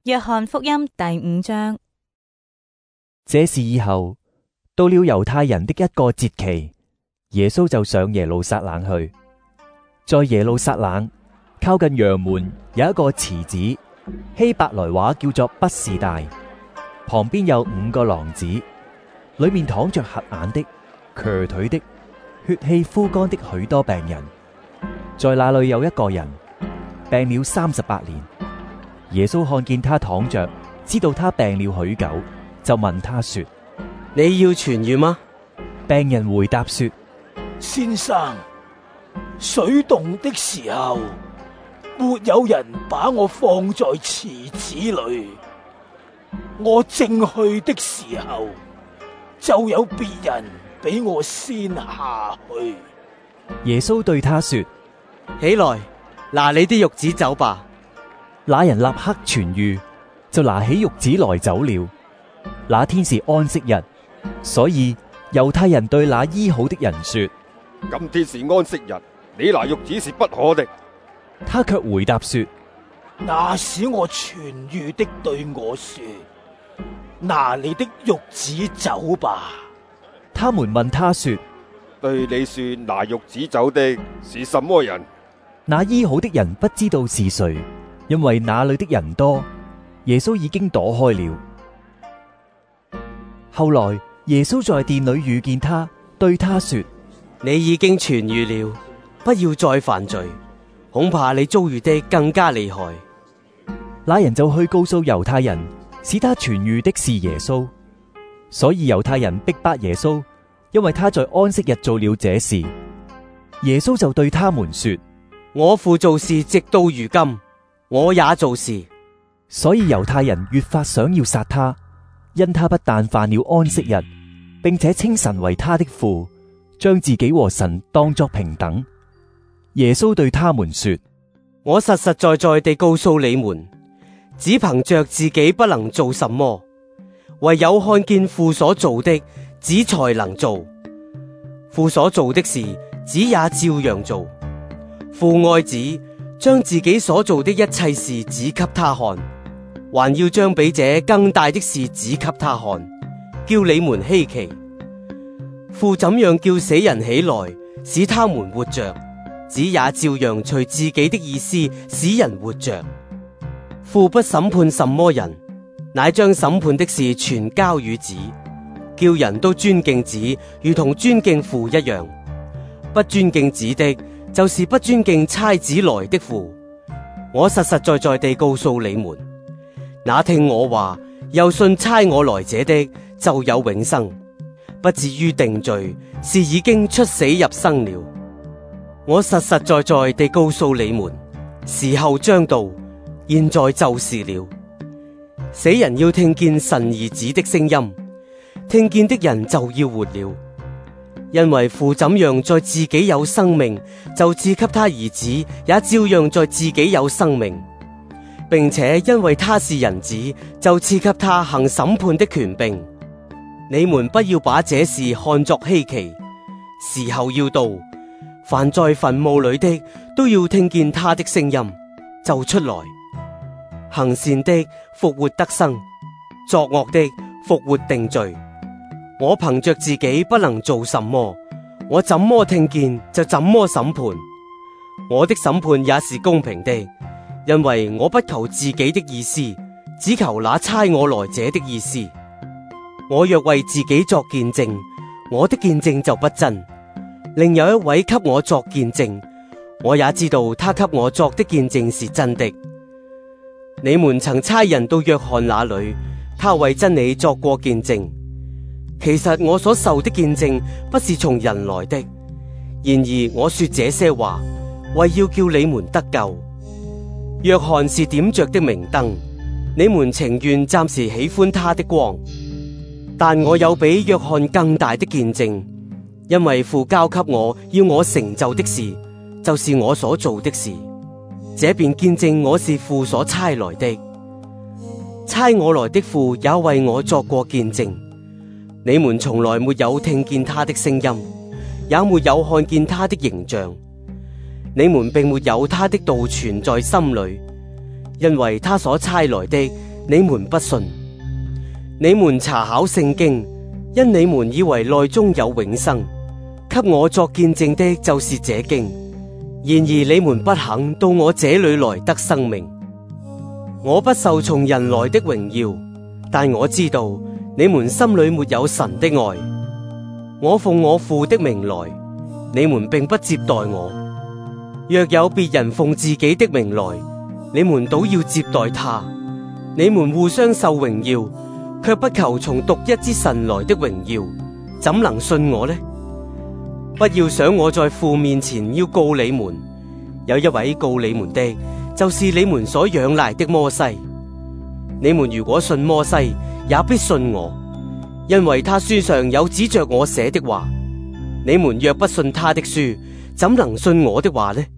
約翰福音第5章。 這事以後，到了猶太人的一個節期，耶穌就上耶路撒冷去。在耶路撒冷靠近羊門有一個池子，希伯來話叫做畢士大，旁邊有5個廊子，裏面躺着瞎眼的、瘸腿的、血氣枯乾的許多病人。在那裏有一個人病了38年。耶穌看見他躺着，知道他病了許久，就問他說： 你要痊癒嗎？ 病人回答說： 先生，水動的時候，沒有人把我放在池子裏，我正去的時候，就有別人比我先下去。 耶穌對他說： 起來，拿你的褥子走吧。 那人立刻痊癒，就拿起褥子來走了。那天是安息日，所以猶太人對那醫好的人說： 今天是安息日，你拿褥子是不可的。 他卻回答說： 那使我痊癒的對我說：拿你的褥子走吧。 他們問他說： 對你說拿褥子走的是什麼人？ 那醫好的人不知道是誰，因為那裏的人多，耶穌已經躲開了。後來耶穌在殿裏遇見他，對他說： 你已經痊癒了，不要再犯罪，恐怕你遭遇的更加厲害。 那人就去告訴猶太人，使他痊癒的是耶穌。所以猶太人逼迫耶穌，因為他在安息日做了這事。耶穌就對他們說： 我父做事直到如今，我也做事。 所以猶太人越發想要殺他，因他不但犯了安息日，並且稱神為他的父，將自己和神當作平等。耶穌對他們說： 我實實在在地告訴你們，只憑着自己不能做什麼，唯有看見父所做的，子才能做。父所做的事，子也照樣做。父愛子，將自己所做的一切事指給他看，還要將比這更大的事指給他看，叫你們稀奇。父怎樣叫死人起來，使他們活着，子也照樣隨自己的意思使人活着。父不審判什麼人，乃將審判的事全交與子，叫人都尊敬子，如同尊敬父一樣。不尊敬子的，就是不尊敬差子來的父。我實實在在地告訴你們，那聽我話又信差我來者的，就有永生，不至於定罪，是已經出死入生了。我實實在在地告訴你們，時候將到，現在就是了。死人要聽見神兒子的聲音，聽見的人就要活了。因為父怎樣在自己有生命，就賜給他兒子，也照樣在自己有生命，並且因為他是人子，就賜給他行審判的權柄。你們不要把這事看作稀奇，時候要到，凡在墳墓裏的都要聽見他的聲音，就出來。行善的復活得生，作惡的復活定罪。我憑着自己不能做什麼，我怎麼聽見就怎麼審判。我的審判也是公平的，因為我不求自己的意思，只求那差我來者的意思。我若為自己作見證，我的見證就不真。另有一位給我作見證，我也知道他給我作的見證是真的。你們曾差人到約翰那裏，他為真理作過見證。其實我所受的見證不是從人來的，然而我說這些話，為要叫你們得救。約翰是點着的明燈，你們情願暫時喜歡他的光，但我有比約翰更大的見證，因為父交給我要我成就的事，就是我所做的事。這便見證我是父所差來的，差我來的父也為我作過見證。你們從來沒有聽見他的聲音，也沒有看見他的形象。你們並沒有他的道存在心裏，因為他所差來的你們不信。你們查考聖經，因你們以為內中有永生，給我作見證的就是這經。然而你們不肯到我這裏來得生命。我不受從人來的榮耀，但我知道你們心裏沒有神的愛。我奉我父的名來，你們並不接待我。若有別人奉自己的名來，你們倒要接待他。你們互相受榮耀，卻不求從獨一之神來的榮耀，怎能信我呢？不要想我在父面前要告你們，有一位告你們的，就是你們所仰賴的摩西。你們如果信摩西，也必信我，因為他書上有指着我寫的話。你們若不信他的書，怎能信我的話呢？